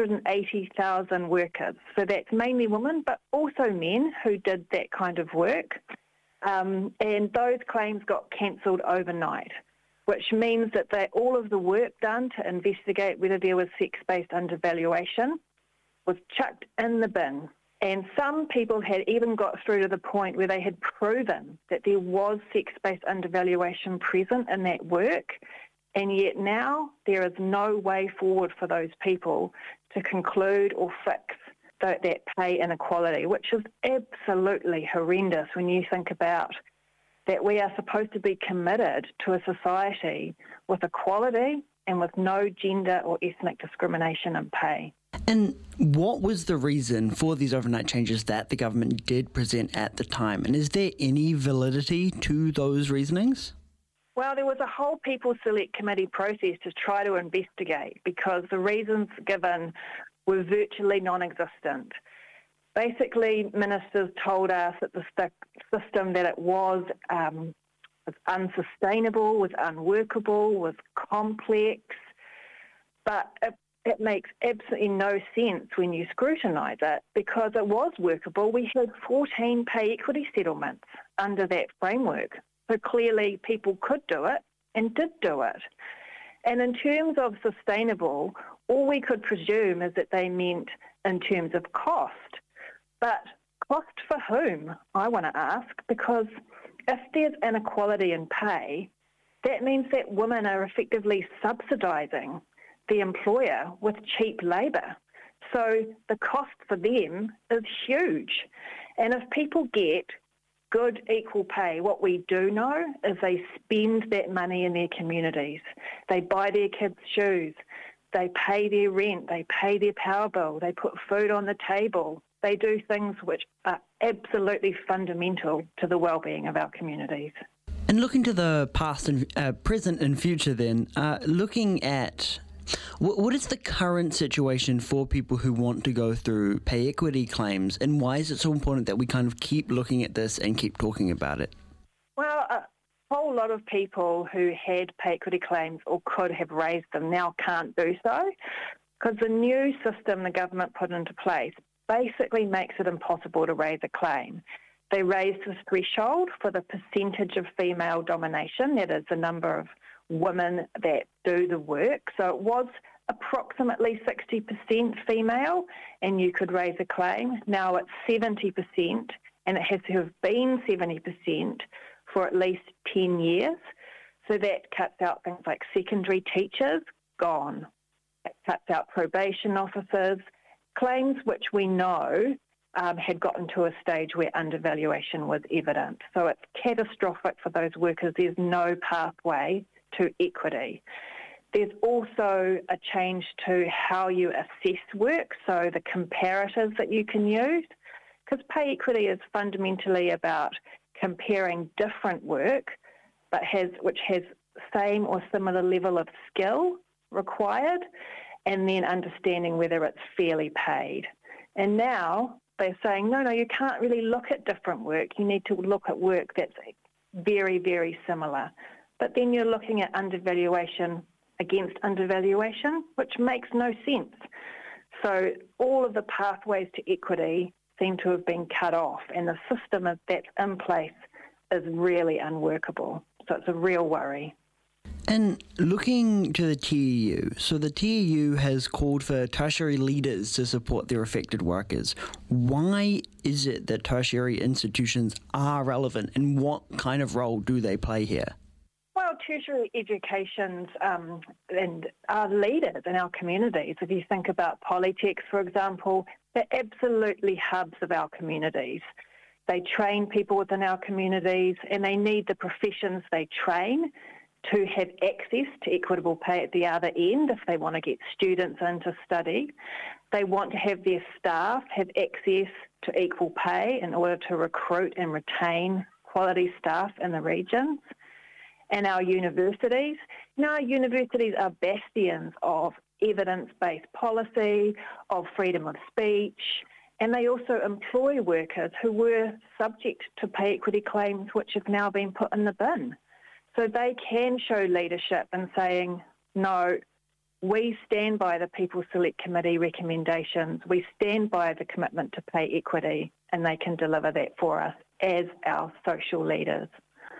Speaker 12: 180,000 workers. So that's mainly women, but also men who did that kind of work. And those claims got cancelled overnight, which means that all of the work done to investigate whether there was sex-based undervaluation was chucked in the bin. And some people had even got through to the point where they had proven that there was sex-based undervaluation present in that work, and yet now there is no way forward for those people to conclude or fix that pay inequality, which is absolutely horrendous when you think about that we are supposed to be committed to a society with equality and with no gender or ethnic discrimination in pay.
Speaker 3: And what was the reason for these overnight changes that the government did present at the time? And is there any validity to those reasonings?
Speaker 12: Well, there was a whole People Select Committee process to try to investigate because the reasons given were virtually non-existent. Basically, ministers told us that the system that it was unsustainable, was unworkable, was complex, but it makes absolutely no sense when you scrutinise it because it was workable. We had 14 pay equity settlements under that framework. So clearly people could do it and did do it. And in terms of sustainable, all we could presume is that they meant in terms of cost. But cost for whom, I want to ask, because if there's inequality in pay, that means that women are effectively subsidising the employer with cheap labour. So the cost for them is huge. And if people get good equal pay, what we do know is they spend that money in their communities. They buy their kids shoes, they pay their rent, they pay their power bill, they put food on the table. They do things which are absolutely fundamental to the well-being of our communities.
Speaker 3: And looking to the past and present and future then, looking at what is the current situation for people who want to go through pay equity claims, and why is it so important that we kind of keep looking at this and keep talking about it?
Speaker 12: Well, a whole lot of people who had pay equity claims or could have raised them now can't do so because the new system the government put into place basically makes it impossible to raise a claim. They raised the threshold for the percentage of female domination, that is the number of women that do the work. So it was approximately 60% female and you could raise a claim. Now it's 70% and it has to have been 70% for at least 10 years. So that cuts out things like secondary teachers, gone. It cuts out probation officers, claims which we know had gotten to a stage where undervaluation was evident. So it's catastrophic for those workers. There's no pathway to equity. There's also a change to how you assess work, so the comparators that you can use, because pay equity is fundamentally about comparing different work, but which has same or similar level of skill required, and then understanding whether it's fairly paid. And now they're saying, no, you can't really look at different work. You need to look at work that's very, very similar. But then you're looking at undervaluation against undervaluation, which makes no sense. So all of the pathways to equity seem to have been cut off, and the system that's in place is really unworkable. So it's a real worry.
Speaker 3: And looking to the TEU, so the TEU has called for tertiary leaders to support their affected workers. Why is it that tertiary institutions are relevant, and what kind of role do they play here?
Speaker 12: Well, tertiary educations and are leaders in our communities. If you think about polytechs, for example, they're absolutely hubs of our communities. They train people within our communities, and they need the professions they train to have access to equitable pay at the other end if they want to get students in to study. They want to have their staff have access to equal pay in order to recruit and retain quality staff in the regions. And our universities, our universities are bastions of evidence-based policy, of freedom of speech, and they also employ workers who were subject to pay equity claims which have now been put in the bin. So they can show leadership in saying, no, we stand by the People's Select Committee recommendations, we stand by the commitment to pay equity, and they can deliver that for us as our social leaders.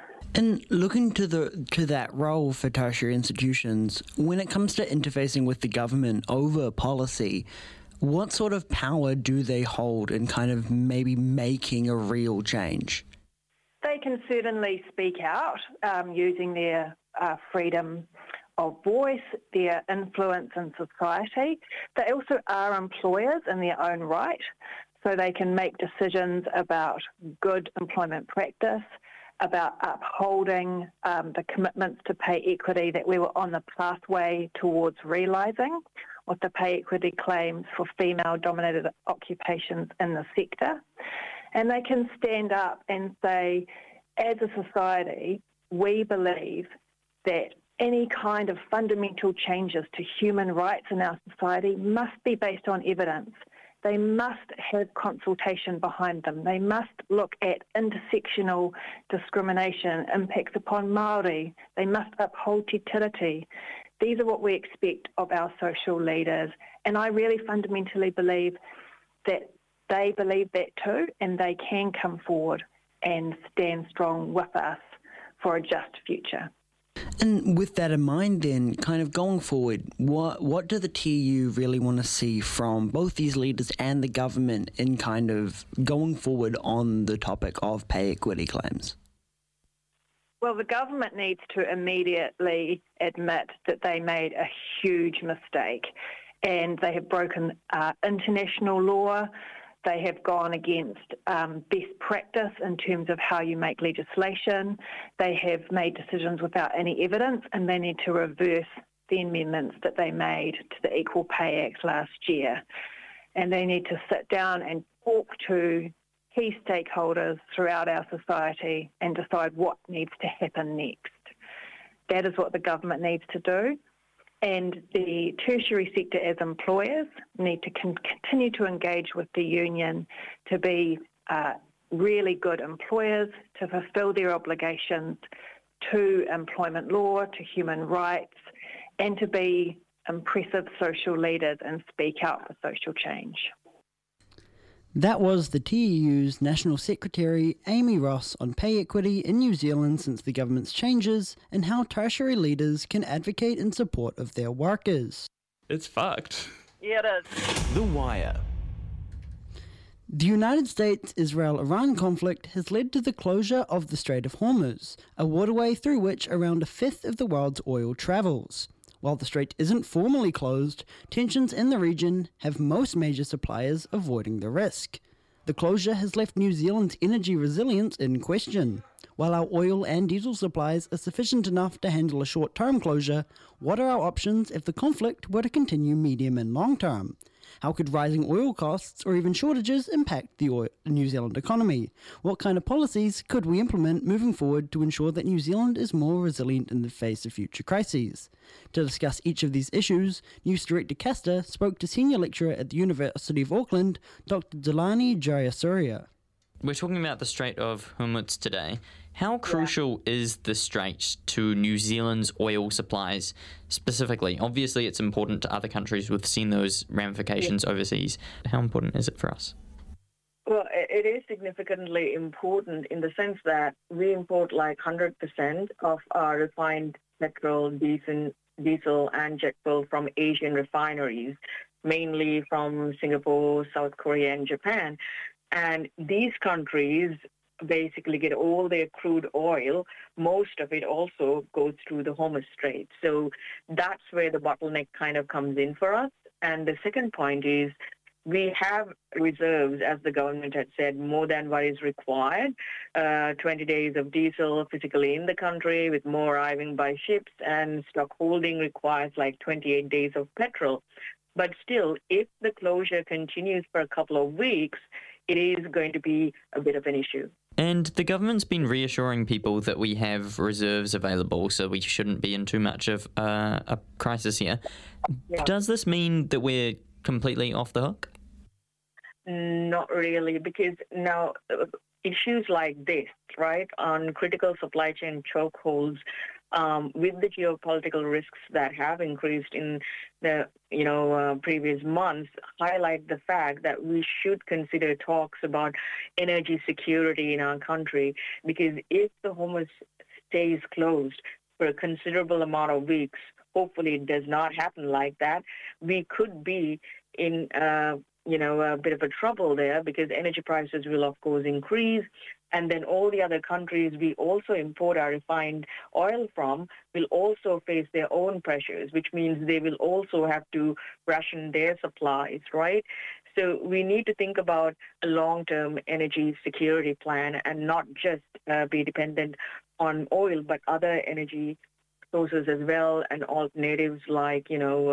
Speaker 3: And looking to that role for tertiary institutions, when it comes to interfacing with the government over policy, what sort of power do they hold in kind of maybe making a real change?
Speaker 12: They can certainly speak out using their freedom of voice, their influence in society. They also are employers in their own right, so they can make decisions about good employment practice, about upholding the commitments to pay equity that we were on the pathway towards realising with the pay equity claims for female-dominated occupations in the sector. And they can stand up and say, as a society, we believe that any kind of fundamental changes to human rights in our society must be based on evidence. They must have consultation behind them. They must look at intersectional discrimination, impacts upon Māori. They must uphold te tiriti. These are what we expect of our social leaders. And I really fundamentally believe that they believe that too, and they can come forward and stand strong with us for a just future.
Speaker 3: And with that in mind then, kind of going forward, what do the TEU really want to see from both these leaders and the government in kind of going forward on the topic of pay equity claims?
Speaker 12: Well, the government needs to immediately admit that they made a huge mistake and they have broken international law. They have gone against best practice in terms of how you make legislation. They have made decisions without any evidence, and they need to reverse the amendments that they made to the Equal Pay Act last year. And they need to sit down and talk to key stakeholders throughout our society and decide what needs to happen next. That is what the government needs to do. And the tertiary sector as employers need to continue to engage with the union to be really good employers, to fulfil their obligations to employment law, to human rights, and to be impressive social leaders and speak out for social change.
Speaker 3: That was the TEU's National Secretary, Amy Ross, on pay equity in New Zealand since the government's changes and how tertiary leaders can advocate in support of their workers.
Speaker 13: It's fucked.
Speaker 12: Yeah, it is.
Speaker 2: The Wire.
Speaker 3: The United States-Israel-Iran conflict has led to the closure of the Strait of Hormuz, a waterway through which around a fifth of the world's oil travels. While the strait isn't formally closed, tensions in the region have most major suppliers avoiding the risk. The closure has left New Zealand's energy resilience in question. While our oil and diesel supplies are sufficient enough to handle a short-term closure, what are our options if the conflict were to continue medium and long-term? How could rising oil costs or even shortages impact the New Zealand economy? What kind of policies could we implement moving forward to ensure that New Zealand is more resilient in the face of future crises? To discuss each of these issues, News Director Castor spoke to Senior Lecturer at the University of Auckland, Dr. Delani Jayasuriya.
Speaker 14: We're talking about the Strait of Hormuz today.
Speaker 13: How crucial is the strait to New Zealand's oil supplies specifically? Obviously, it's important to other countries. We've seen those ramifications overseas. How important is it for us?
Speaker 12: Well, it is significantly important in the sense that we import like 100% of our refined petrol, diesel and jet fuel from Asian refineries, mainly from Singapore, South Korea and Japan. And these countries basically get all their crude oil. Most of it also goes through the Hormuz Strait. So that's where the bottleneck kind of comes in for us. And the second point is we have reserves, as the government had said, more than what is required. 20 days of diesel physically in the country, with more arriving by ships, and stock holding requires like 28 days of petrol. But still, if the closure continues for a couple of weeks, it is going to be a bit of an issue.
Speaker 13: And the government's been reassuring people that we have reserves available, so we shouldn't be in too much of a crisis here. Yeah. Does this mean that we're completely off the hook?
Speaker 12: Not really, because now issues like this, right, on critical supply chain chokeholds, with the geopolitical risks that have increased in the previous months, highlight the fact that we should consider talks about energy security in our country, because if the Hormuz stays closed for a considerable amount of weeks, hopefully it does not happen like that, we could be in a bit of a trouble there, because energy prices will, of course, increase. And then all the other countries we also import our refined oil from will also face their own pressures, which means they will also have to ration their supplies, right? So we need to think about a long-term energy security plan and not just be dependent on oil, but other energy sources as well, and alternatives like,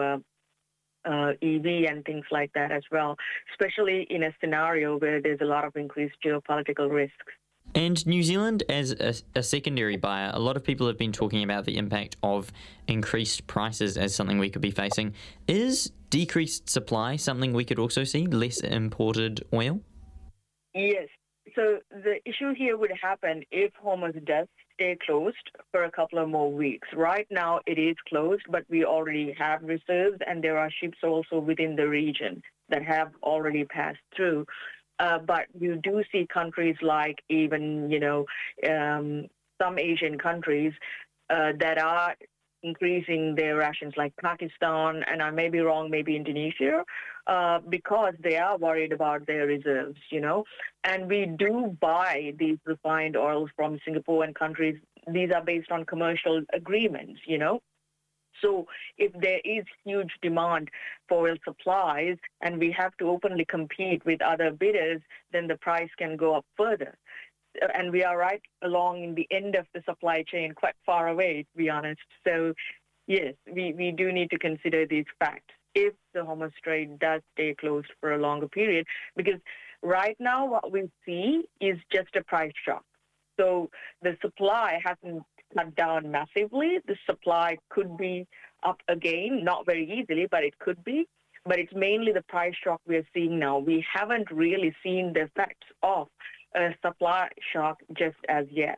Speaker 12: EV and things like that as well, especially in a scenario where there's a lot of increased geopolitical risks.
Speaker 13: And New Zealand as a secondary buyer, a lot of people have been talking about the impact of increased prices as something we could be facing. Is decreased supply something we could also see, less imported oil?
Speaker 12: Yes. So the issue here would happen if Hormuz does stay closed for a couple of more weeks. Right now it is closed, but we already have reserves, and there are ships also within the region that have already passed through. But you do see countries like even, some Asian countries that are increasing their rations, like Pakistan, and I may be wrong, maybe Indonesia, because they are worried about their reserves, And we do buy these refined oils from Singapore and countries. These are based on commercial agreements, So if there is huge demand for oil supplies and we have to openly compete with other bidders, then the price can go up further. And we are right along in the end of the supply chain, quite far away, to be honest. So, yes, we do need to consider these facts if the Hormuz Strait does stay closed for a longer period, because right now what we see is just a price shock. So the supply hasn't cut down massively. The supply could be up again, not very easily, but it could be. But it's mainly the price shock we're seeing now. We haven't really seen the effects of a supply shock just as yet,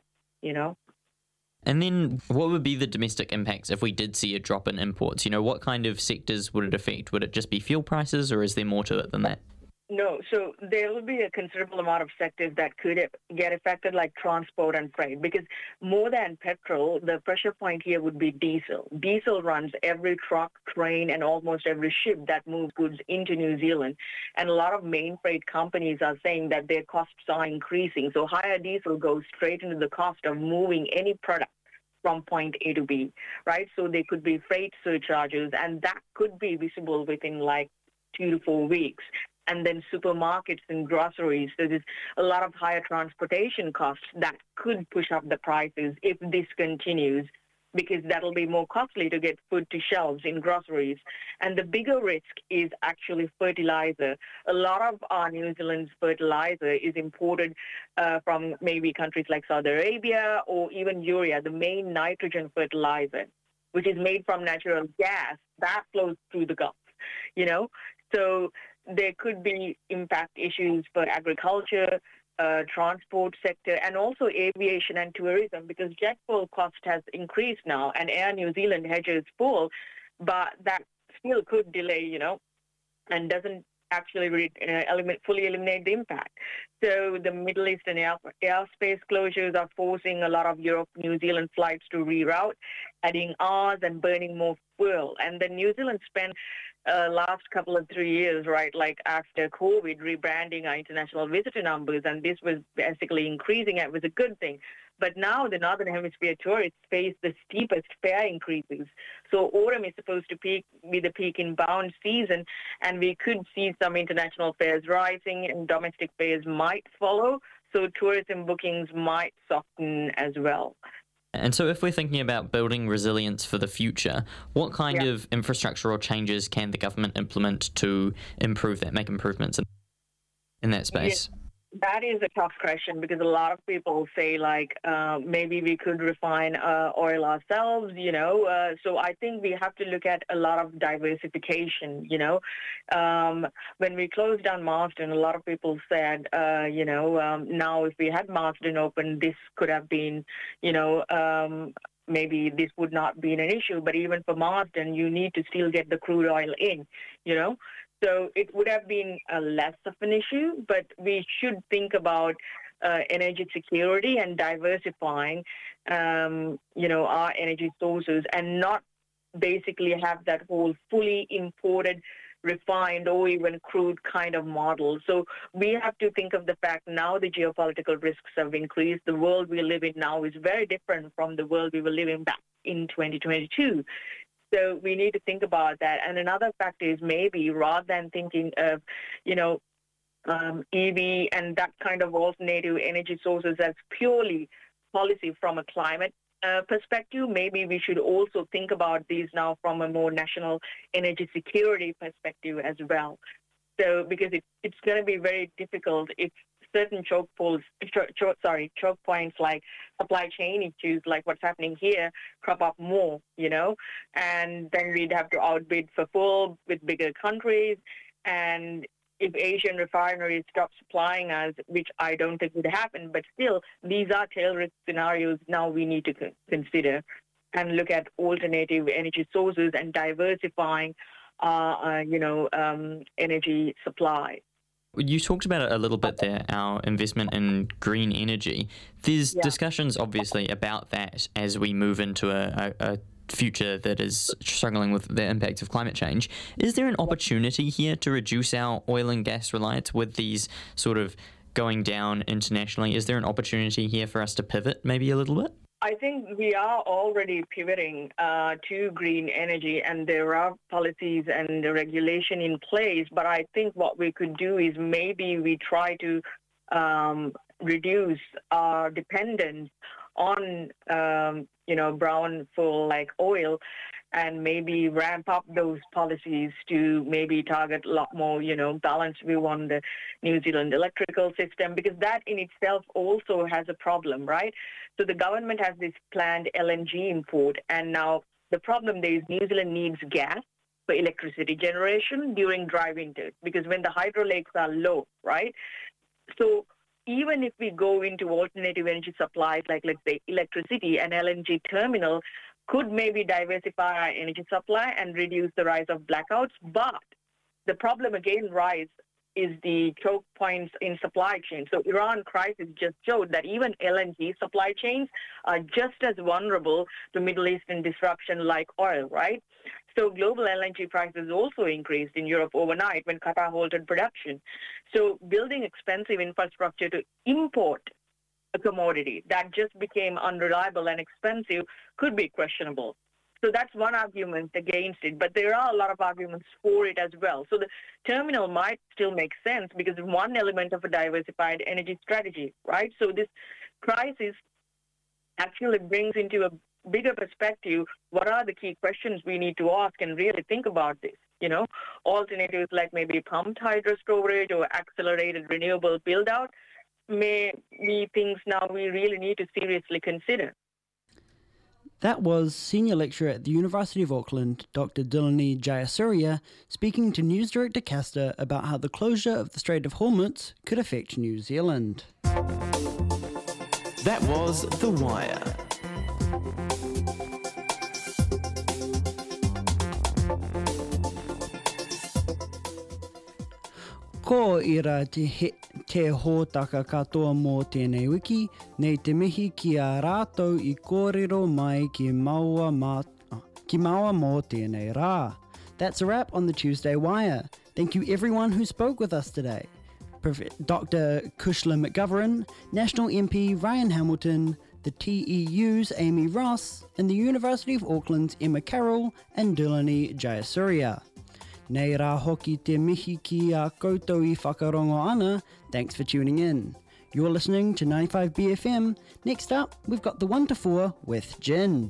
Speaker 13: And then what would be the domestic impacts if we did see a drop in imports? What kind of sectors would it affect? Would it just be fuel prices, or is there more to it than that?
Speaker 12: No, so there will be a considerable amount of sectors that could get affected, like transport and freight, because more than petrol, the pressure point here would be diesel. Diesel runs every truck, train, and almost every ship that moves goods into New Zealand. And a lot of main freight companies are saying that their costs are increasing. So higher diesel goes straight into the cost of moving any product from point A to B, right? So there could be freight surcharges, and that could be visible within like 2 to 4 weeks. And then supermarkets and groceries. So there's a lot of higher transportation costs that could push up the prices if this continues, because that'll be more costly to get food to shelves in groceries. And the bigger risk is actually fertilizer. A lot of our New Zealand's fertilizer is imported from maybe countries like Saudi Arabia, or even urea, the main nitrogen fertilizer, which is made from natural gas that flows through the Gulf, So there could be impact issues for agriculture, transport sector, and also aviation and tourism, because jet fuel cost has increased now, and Air New Zealand hedges fuel, but that still could delay, and doesn't actually fully eliminate the impact. So the Middle Eastern airspace closures are forcing a lot of Europe-New Zealand flights to reroute, adding hours and burning more fuel. And then New Zealand spent last couple of 3 years, right, like after COVID, rebranding our international visitor numbers, and this was basically increasing. It was a good thing. But now the Northern Hemisphere tourists face the steepest fare increases. So autumn is supposed to be the peak inbound season, and we could see some international fares rising and domestic fares might follow. So tourism bookings might soften as well.
Speaker 13: And so if we're thinking about building resilience for the future, what kind of infrastructural changes can the government implement to improve that, make improvements in that space?
Speaker 12: Yeah. That is a tough question, because a lot of people say, maybe we could refine oil ourselves, So I think we have to look at a lot of diversification, When we closed down Marsden, a lot of people said, now if we had Marsden open, this could have been, maybe this would not be an issue. But even for Marsden, you need to still get the crude oil in, So it would have been less of an issue, but we should think about energy security and diversifying, our energy sources, and not basically have that whole fully imported, refined, or even crude kind of model. So we have to think of the fact now the geopolitical risks have increased. The world we live in now is very different from the world we were living back in 2022. So we need to think about that. And another factor is maybe rather than thinking of, EV and that kind of alternative energy sources as purely policy from a climate perspective, maybe we should also think about these now from a more national energy security perspective as well. So because it's going to be very difficult if certain choke points like supply chain issues, like what's happening here, crop up more, and then we'd have to outbid for fuel with bigger countries. And if Asian refineries stop supplying us, which I don't think would happen, but still, these are tail risk scenarios now we need to consider and look at alternative energy sources and diversifying, energy supply.
Speaker 13: You talked about it a little bit there, our investment in green energy. There's discussions, obviously, about that as we move into a future that is struggling with the impact of climate change. Is there an opportunity here to reduce our oil and gas reliance with these sort of going down internationally? Is there an opportunity here for us to pivot maybe a little bit?
Speaker 12: I think we are already pivoting to green energy, and there are policies and regulation in place. But I think what we could do is maybe we try to reduce our dependence on, brown fuel like oil, and maybe ramp up those policies to maybe target a lot more, balanced view on the New Zealand electrical system, because that in itself also has a problem, right? So the government has this planned LNG import, and now the problem there is New Zealand needs gas for electricity generation during dry winters, because when the hydro lakes are low, right? So even if we go into alternative energy supplies, like let's say electricity, an LNG terminal could maybe diversify our energy supply and reduce the rise of blackouts. But the problem again is the choke points in supply chain. So Iran crisis just showed that even LNG supply chains are just as vulnerable to Middle Eastern disruption like oil, right? So global LNG prices also increased in Europe overnight when Qatar halted production. So building expensive infrastructure to import a commodity that just became unreliable and expensive could be questionable. So that's one argument against it, but there are a lot of arguments for it as well. So the terminal might still make sense because it's one element of a diversified energy strategy, right? So this crisis actually brings into a bigger perspective what are the key questions we need to ask and really think about this. Alternatives like maybe pumped hydro storage or accelerated renewable build-out may be things now we really need to seriously consider.
Speaker 3: That was Senior Lecturer at the University of Auckland, Dr. Dilani Jayasuriya, speaking to News Director Castor about how the closure of the Strait of Hormuz could affect New Zealand.
Speaker 2: That was The Wire.
Speaker 3: Ko ira te hōtaka katoa mō tēnei wiki, nei te mihi ki a rātou I kōrero mai ki maua mō tēnei rā. That's a wrap on the Tuesday Wire. Thank you everyone who spoke with us today. Dr. Kushla McGovern, National MP Ryan Hamilton, the TEU's Amy Ross, and the University of Auckland's Emma Carroll and Dulani Jayasuriya. Nei rā hoki te mihi ki a koutou I whakarongo ana. Thanks for tuning in. You're listening to 95BFM. Next up, we've got the 1 to 4 with Jen.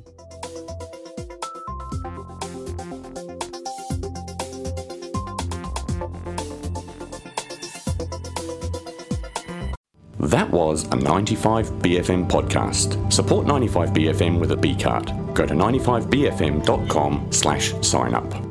Speaker 1: That was a 95BFM podcast. Support 95BFM with a B card. Go to 95bfm.com/sign up.